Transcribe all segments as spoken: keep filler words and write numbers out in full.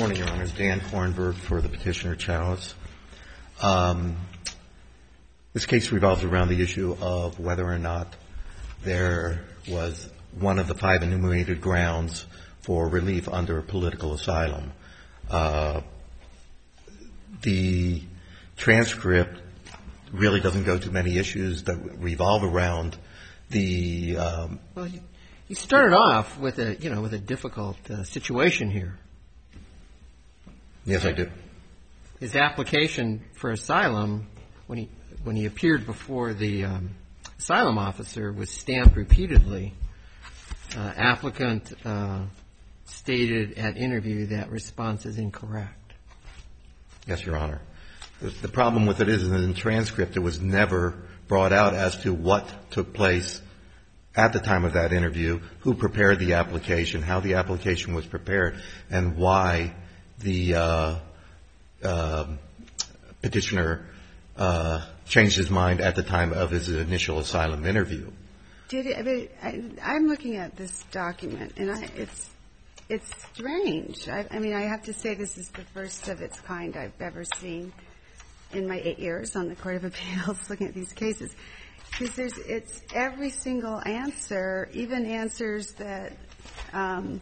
morning, Your Honors. Dan Kornberg for the petitioner Chalice. Um, this case revolves around the issue of whether or not there was one of the five enumerated grounds for relief under political asylum. Uh, the transcript really doesn't go to many issues that revolve around the. Um, well, you, you started off with a you know with a difficult uh, situation here. Yes, I did. His application for asylum, when he when he appeared before the um, asylum officer, was stamped repeatedly. Uh, applicant uh, stated at interview that response is incorrect. Yes, Your Honor. The, the problem with it is that in the transcript it was never brought out as to what took place at the time of that interview, who prepared the application, how the application was prepared, and why the uh, uh, petitioner uh, changed his mind at the time of his initial asylum interview. Did it, I mean, I, I'm looking at this document, and I, it's it's strange. I, I mean, I have to say this is the first of its kind I've ever seen in my eight years on the Court of Appeals looking at these cases. Because there's, it's every single answer, even answers that um,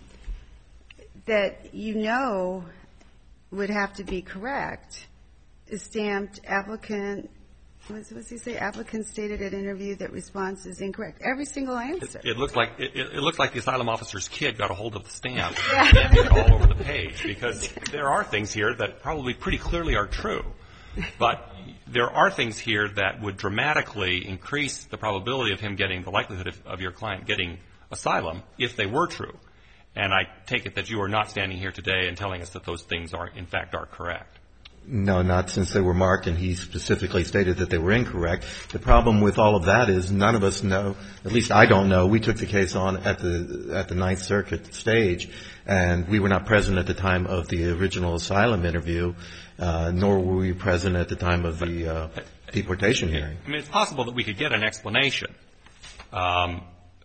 that you know would have to be correct, is stamped applicant. What does he say? Applicant stated at interview that response is incorrect. Every single answer. It, it looked like it, it looked like the asylum officer's kid got a hold of the stamp and stamped it all over the page, because there are things here that probably pretty clearly are true, but there are things here that would dramatically increase the probability of him getting the likelihood of, of your client getting asylum if they were true. And I take it that you are not standing here today and telling us that those things are, in fact, are correct. No, not since they were marked, and he specifically stated that they were incorrect. The problem with all of that is none of us know, at least I don't know. We took the case on at the at the Ninth Circuit stage, and we were not present at the time of the original asylum interview, uh, nor were we present at the time of the uh, deportation hearing. I mean, it's possible that we could get an explanation. Um,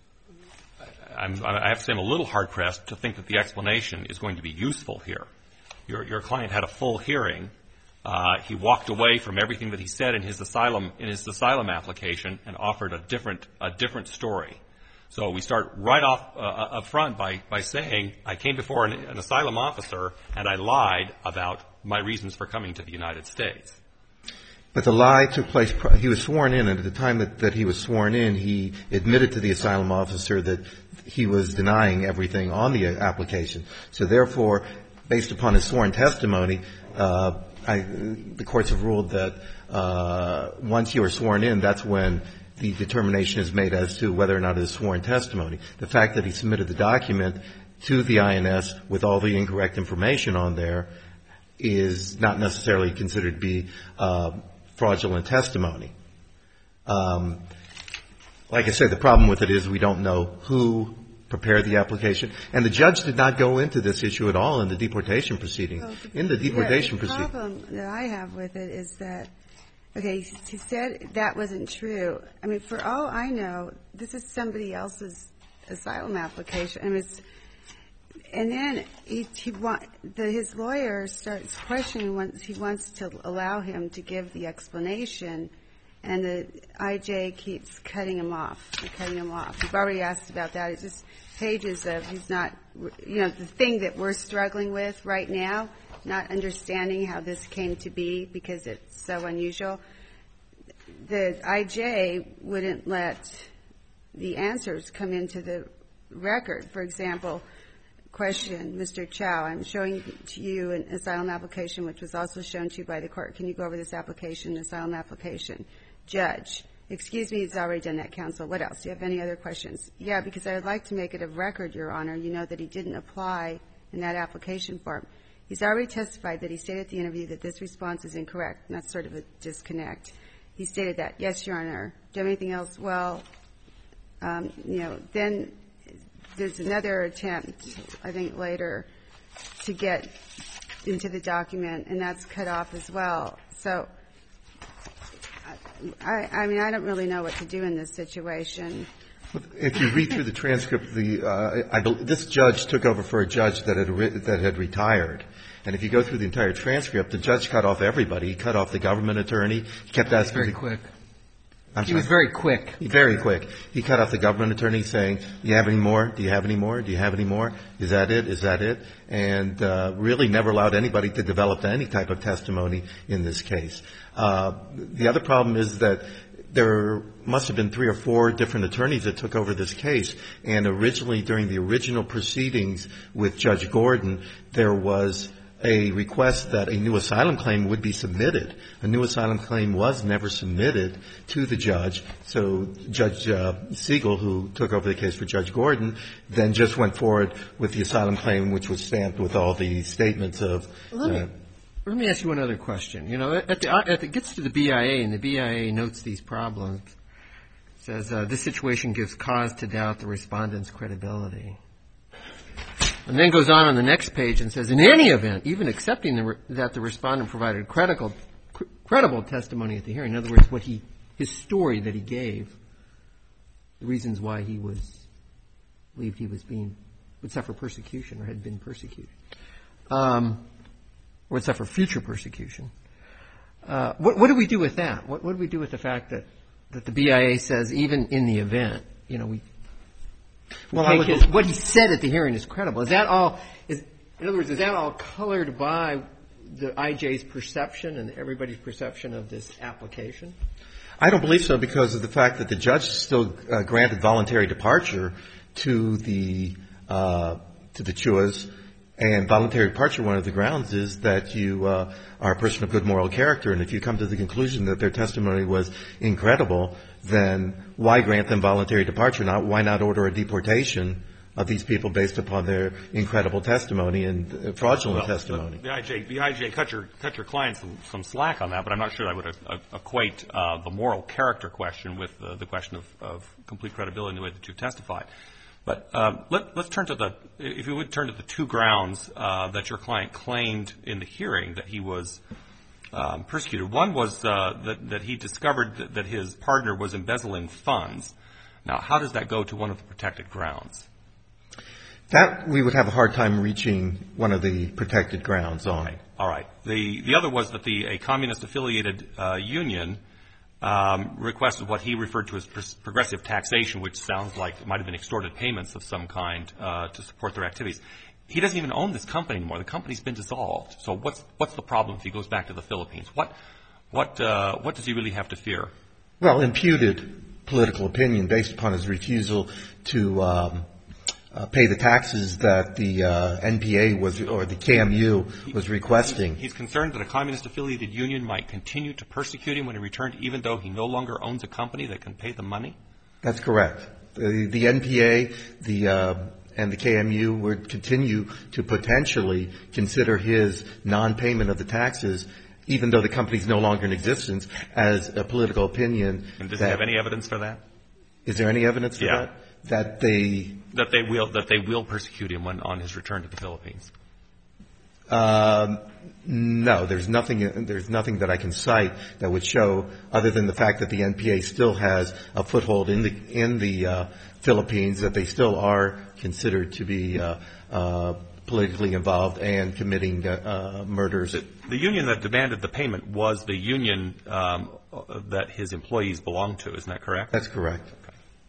I'm, I have to say I'm a little hard-pressed to think that the explanation is going to be useful here. Your, your client had a full hearing. Uh, he walked away from everything that he said in his asylum in his asylum application and offered a different a different story. So we start right off uh, up front by by saying I came before an, an asylum officer and I lied about my reasons for coming to the United States. But the lie took place. He was sworn in, and at the time that, that he was sworn in, he admitted to the asylum officer that he was denying everything on the application. So therefore, based upon his sworn testimony, uh, I, the courts have ruled that uh, once you are sworn in, that's when the determination is made as to whether or not it is sworn testimony. The fact that he submitted the document to the I N S with all the incorrect information on there is not necessarily considered to be uh, fraudulent testimony. Um, like I said, the problem with it is we don't know who prepared the application, and the judge did not go into this issue at all in the deportation proceeding. Well, the, in the deportation yeah, the proceeding. The problem that I have with it is that, okay, he said that wasn't true. I mean, for all I know, this is somebody else's asylum application. I mean, it's, and then he, he want, the, his lawyer starts questioning once he wants to allow him to give the explanation, and the I J keeps cutting him off, cutting him off. We've already asked about that. It's just pages of he's not, you know, the thing that we're struggling with right now, not understanding how this came to be because it's so unusual. The I J wouldn't let the answers come into the record. For example, question, Mister Chow, I'm showing to you an asylum application which was also shown to you by the court. Can you go over this application, asylum application? Judge, excuse me, he's already done that, counsel. What else? Do you have any other questions? Yeah, because I would like to make it a record, Your Honor. You know that he didn't apply in that application form. He's already testified that he stated at the interview that this response is incorrect, and that's sort of a disconnect. He stated that. Yes, Your Honor. Do you have anything else? Well, um, you know, then there's another attempt, I think, later to get into the document, and that's cut off as well. So, I, I mean, I don't really know what to do in this situation. If you read through the transcript, the uh, I, this judge took over for a judge that had re- that had retired, And if you go through the entire transcript, the judge cut off everybody. He cut off the government attorney. He kept asking. Very the, quick. I'm he sorry? was very quick. Very quick. He cut off the government attorney saying, do you have any more? Do you have any more? Do you have any more? Is that it? Is that it? And uh, really never allowed anybody to develop any type of testimony in this case. Uh, the other problem is that there must have been three or four different attorneys that took over this case. And originally, during the original proceedings with Judge Gordon, there was a request that a new asylum claim would be submitted. A new asylum claim was never submitted to the judge. So Judge uh, Siegel, who took over the case for Judge Gordon, then just went forward with the asylum claim, which was stamped with all the statements of. Let me, uh, let me ask you one other question. You know, at the, at it gets to the B I A, and the B I A notes these problems. It says uh, this situation gives cause to doubt the respondent's credibility. And then goes on on the next page and says, in any event, even accepting the re- that the respondent provided credible, cr- credible testimony at the hearing, in other words, what he, his story that he gave, the reasons why he was, believed he was being, would suffer persecution or had been persecuted, um, or would suffer future persecution. Uh, what, what do we do with that? What, what do we do with the fact that, that the B I A says even in the event, you know, we, Well, I would, his, what he said at the hearing is credible. Is that all? Is, in other words, is that all colored by the I J's perception and everybody's perception of this application? I don't believe so because of the fact that the judge still uh, granted voluntary departure to the uh, to the Chuas, and voluntary departure. One of the grounds is that you uh, are a person of good moral character, and if you come to the conclusion that their testimony was incredible, then why grant them voluntary departure? Not why not order a deportation of these people based upon their incredible testimony and fraudulent well, testimony? The, the I J, the I J cut your cut your client some, some slack on that, but I'm not sure I would uh, equate uh, the moral character question with uh, the question of, of complete credibility in the way that you've testified. But um, let, let's turn to the, if you would turn to the two grounds uh, that your client claimed in the hearing that he was um, persecuted. One was uh, that, that he discovered that, that his partner was embezzling funds. Now, how does that go to one of the protected grounds? That we would have a hard time reaching one of the protected grounds on. Okay. All right. The the other was that the a communist-affiliated uh, union um, requested what he referred to as pr- progressive taxation, which sounds like it might have been extorted payments of some kind uh, to support their activities. He doesn't even own this company anymore. The company's been dissolved. So what's what's the problem if he goes back to the Philippines? What what uh, what does he really have to fear? Well, imputed political opinion based upon his refusal to um, uh, pay the taxes that the uh, N P A was, or the K M U was requesting. He's, he's concerned that a communist-affiliated union might continue to persecute him when he returned, even though he no longer owns a company that can pay the money? That's correct. The, the N P A, the uh, and the K M U would continue to potentially consider his non-payment of the taxes, even though the company's no longer in existence, as a political opinion. And does he have any evidence for that? Is there any evidence for yeah. that? That they that they will that they will persecute him when on his return to the Philippines? Um, no, there's nothing. There's nothing that I can cite that would show, other than the fact that the N P A still has a foothold in the in the uh, Philippines, that they still are considered to be uh, uh, politically involved and committing uh, uh, murders. The, the union that demanded the payment was the union um, that his employees belonged to. Isn't that correct? That's correct. Okay.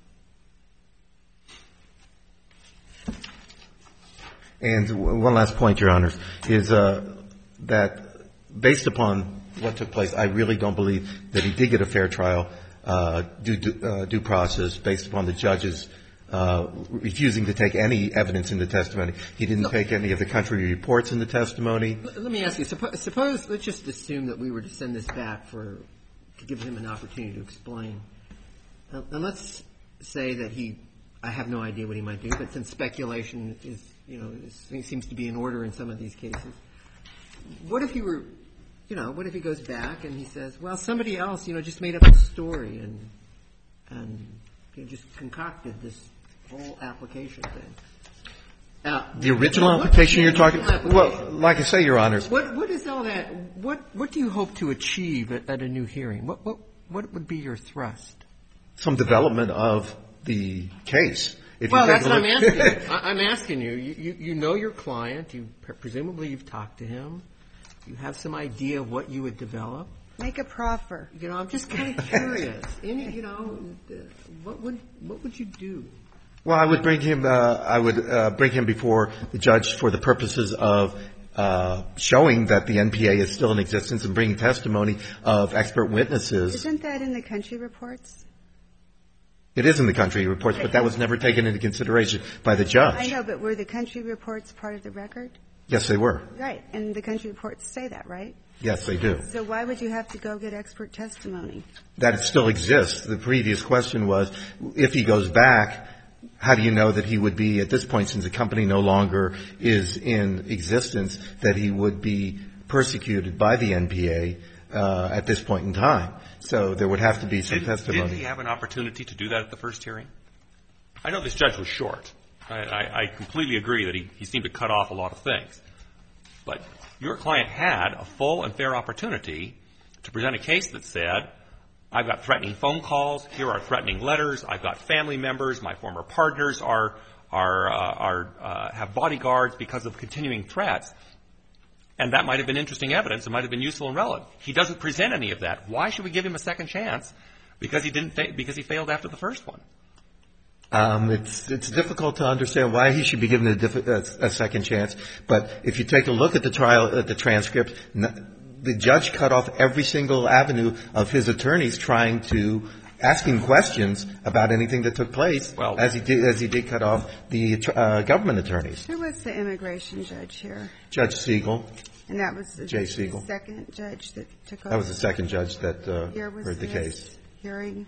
And one last point, Your Honors, is uh, that based upon what took place, I really don't believe that he did get a fair trial, uh, due, uh, due process, based upon the judge's uh, refusing to take any evidence in the testimony. He didn't no. take any of the country reports in the testimony. Let me ask you, suppose, suppose, let's just assume that we were to send this back for, to give him an opportunity to explain. Uh, and let's say that he, I have no idea what he might do, but since speculation is, you know, is, seems to be in order in some of these cases, what if he were, you know, what if he goes back and he says, well, somebody else, you know, just made up a story and, and you know, just concocted this whole application thing. Uh, the original what, application what, you're talking about? Well, like I say, Your Honors. What, what is all that, what, what do you hope to achieve at, at a new hearing? What, what, what would be your thrust? Some development of the case If Well, you take that's a what I'm look- asking you. I- I'm asking you. You, you. you know your client. You presumably you've talked to him. You have some idea of what you would develop. Make a proffer. You know, I'm just kind of curious. Any, you know, uh, what would what would you do? Well, I would bring him. Uh, I would uh, bring him before the judge for the purposes of uh, showing that the N P A is still in existence and bringing testimony of expert witnesses. Isn't that in the country reports? It is in the country reports, but that was never taken into consideration by the judge. I know, but were the country reports part of the record? Yes, they were. Right, and the country reports say that, right? Yes, they do. So why would you have to go get expert testimony? That it still exists. The previous question was, if he goes back, how do you know that he would be, at this point, since the company no longer is in existence, that he would be persecuted by the N P A uh, at this point in time? So there would have to be some Did, testimony. did he have an opportunity to do that at the first hearing? I know this judge was short. I, I, I completely agree that he, he seemed to cut off a lot of things. But your client had a full and fair opportunity to present a case that said, I've got threatening phone calls, here are threatening letters, I've got family members, my former partners are, are, uh, are, uh, have bodyguards because of continuing threats. And that might have been interesting evidence. It might have been useful and relevant. He doesn't present any of that. Why should we give him a second chance? Because he didn't, fa- because he failed after the first one. Um, it's it's difficult to understand why he should be given a, diff- a, a second chance. But if you take a look at the trial, at the transcript, n- the judge cut off every single avenue of his attorneys trying to ask him questions about anything that took place, Well, as he did as he did cut off the uh, government attorneys. Who was the immigration judge here? Judge Siegel, And that was the Jay Siegel. second judge that took over? That was the second judge that uh, Year was heard the this case. Hearing?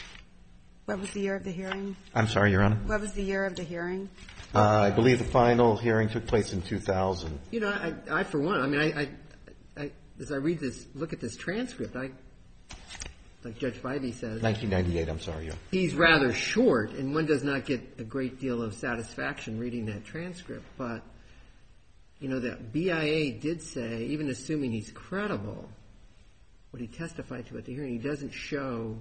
What was the year of the hearing? I'm sorry, Your Honor. What was the year of the hearing? Uh, I believe the final hearing took place in two thousand. You know, I, I for one, I mean, I, I, I, as I read this, look at this transcript, I, like Judge Bybee says, nineteen ninety-eight, I'm sorry, Your Honor. he's rather short, and one does not get a great deal of satisfaction reading that transcript. But, you know, the B I A did say, even assuming he's credible, what he testified to at the hearing, he doesn't show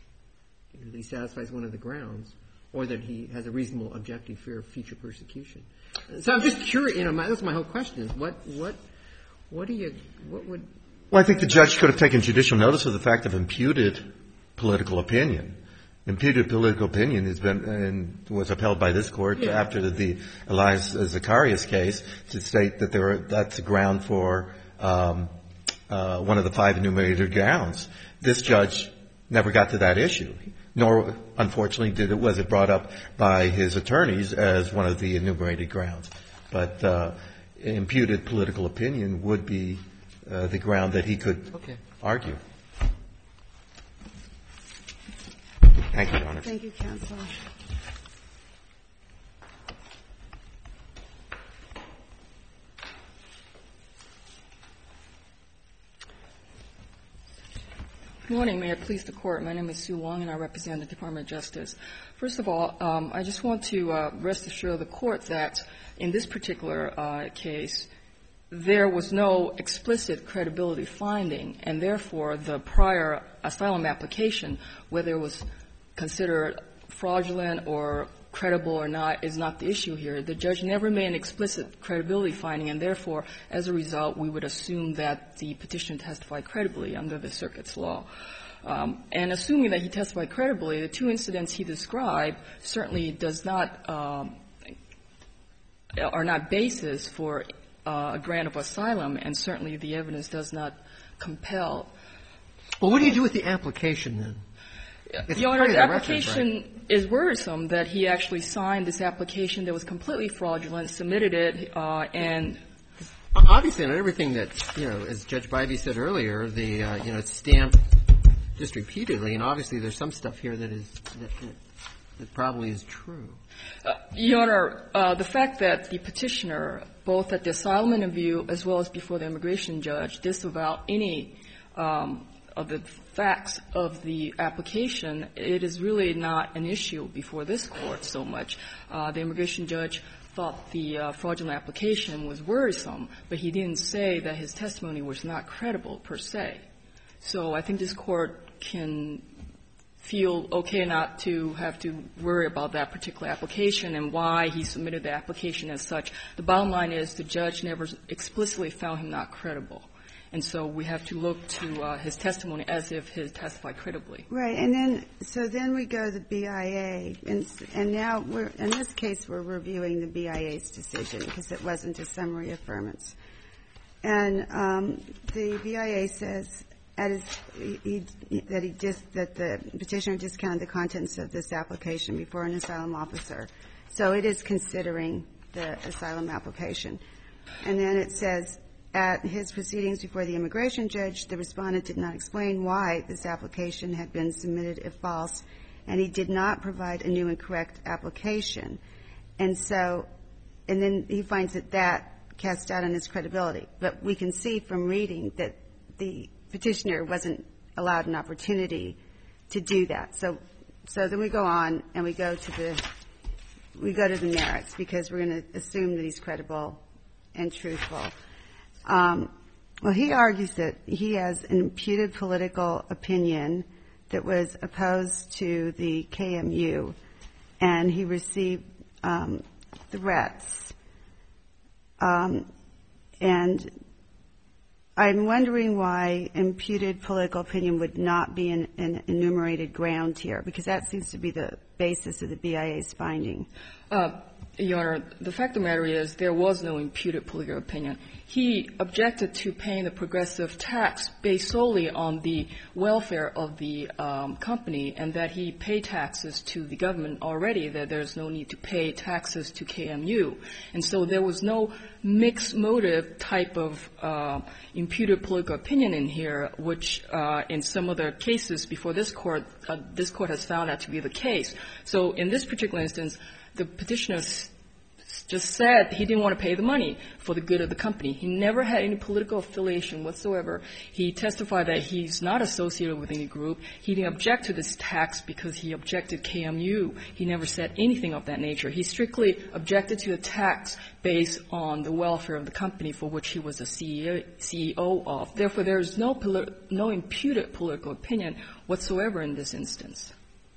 that he satisfies one of the grounds, or that he has a reasonable objective fear of future persecution. So I'm just curious. You know, my, that's my whole question: is what, what, what do you, what would? Well, I think the judge could have taken judicial notice of the fact of imputed political opinion. Imputed political opinion has been and was upheld by this court Yeah. after the, the Elias Zacharias case to state that there were, that's a ground for um, uh, one of the five enumerated grounds. This judge never got to that issue, nor, unfortunately, did it was it brought up by his attorneys as one of the enumerated grounds. But uh, imputed political opinion would be uh, the ground that he could Okay. argue. Thank you, Your Honor. Thank you, counsel. Good morning. May it please the Court. My name is Sue Wong, and I represent the Department of Justice. First of all, um, I just want to uh, rest assure the Court that in this particular uh, case, there was no explicit credibility finding, and therefore the prior asylum application, whether it was considered fraudulent or credible or not, is not the issue here. The judge never made an explicit credibility finding, and therefore, as a result, we would assume that the petitioner testified credibly under the circuit's law. Um, and assuming that he testified credibly, the two incidents he described certainly does not um, are not basis for uh, a grant of asylum, and certainly the evidence does not compel. Well, what do you do with the application then? It's Your part Honor, of the the record, application right? is worrisome that he actually signed this application that was completely fraudulent, submitted it, uh, and Obviously, not everything that, you know, as Judge Bybee said earlier, the, uh, you know, it's stamped just repeatedly, and obviously there's some stuff here that is, that, that, that probably is true. Uh, Your Honor, uh, the fact that the petitioner, both at the asylum interview as well as before the immigration judge, disavowed any um, of the facts of the application, it is really not an issue before this Court so much. Uh, the immigration judge thought the uh, fraudulent application was worrisome, but he didn't say that his testimony was not credible per se. So I think this Court can feel okay not to have to worry about that particular application and why he submitted the application as such. The bottom line is the judge never explicitly found him not credible. And so we have to look to uh, his testimony as if he testified credibly. Right. And then, so then we go to the B I A. And, and now we're, in this case, we're reviewing the B I A's decision because it wasn't a summary affirmance. And um, the B I A says at his, he, he, that he just, that the petitioner discounted the contents of this application before an asylum officer. So it is considering the asylum application. And then it says, at his proceedings before the immigration judge, the respondent did not explain why this application had been submitted if false, and he did not provide a new and correct application. And so, and then he finds that that cast doubt on his credibility. But we can see from reading that the petitioner wasn't allowed an opportunity to do that. So, so then we go on and we go to the, we go to the merits because we're going to assume that he's credible and truthful. Um, well, he argues that he has an imputed political opinion that was opposed to the K M U, and he received um, threats. Um, and I'm wondering why imputed political opinion would not be an, an enumerated ground here, because that seems to be the basis of the B I A's finding. Uh, Your Honor, the fact of the matter is there was no imputed political opinion. He objected to paying the progressive tax based solely on the welfare of the um, company and that he paid taxes to the government already, that there's no need to pay taxes to K M U. And so there was no mixed motive type of uh, imputed political opinion in here, which uh, in some other cases before this court, uh, this court has found that to be the case. So in this particular instance, the petitioner just said he didn't want to pay the money for the good of the company. He never had any political affiliation whatsoever. He testified that he's not associated with any group. He didn't object to this tax because he objected K M U. He never said anything of that nature. He strictly objected to the tax based on the welfare of the company for which he was a C E O of. Therefore, there is no, no imputed political opinion whatsoever in this instance.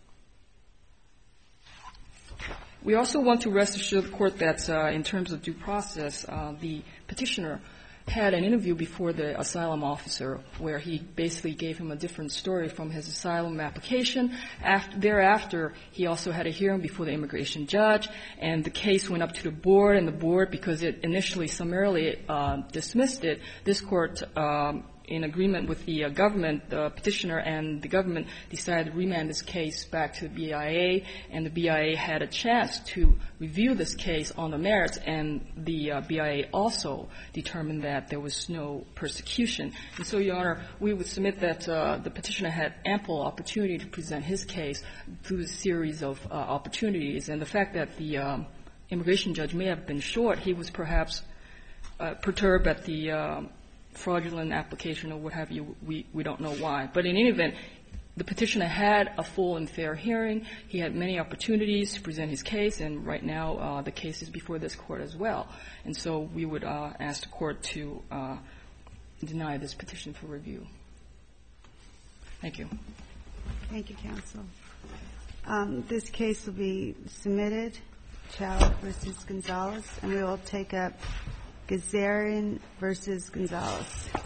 We also want to rest assure the Court that uh, in terms of due process, uh, the petitioner had an interview before the asylum officer where he basically gave him a different story from his asylum application. After, thereafter, he also had a hearing before the immigration judge, and the case went up to the board, and the board, because it initially summarily uh, dismissed it, this Court, um, in agreement with the uh, government, the petitioner and the government decided to remand this case back to the B I A, and the B I A had a chance to review this case on the merits, and the uh, B I A also determined that there was no persecution. And so, Your Honor, we would submit that uh, the petitioner had ample opportunity to present his case through a series of uh, opportunities, and the fact that the um, immigration judge may have been short, he was perhaps uh, perturbed at the uh, fraudulent application or what have you, we, we don't know why. But in any event, the petitioner had a full and fair hearing. He had many opportunities to present his case, and right now uh, the case is before this Court as well. And so we would uh, ask the Court to uh, deny this petition for review. Thank you. Thank you, counsel. Um, this case will be submitted, Chow versus Gonzalez, and we will take up Gazarian versus Gonzalez.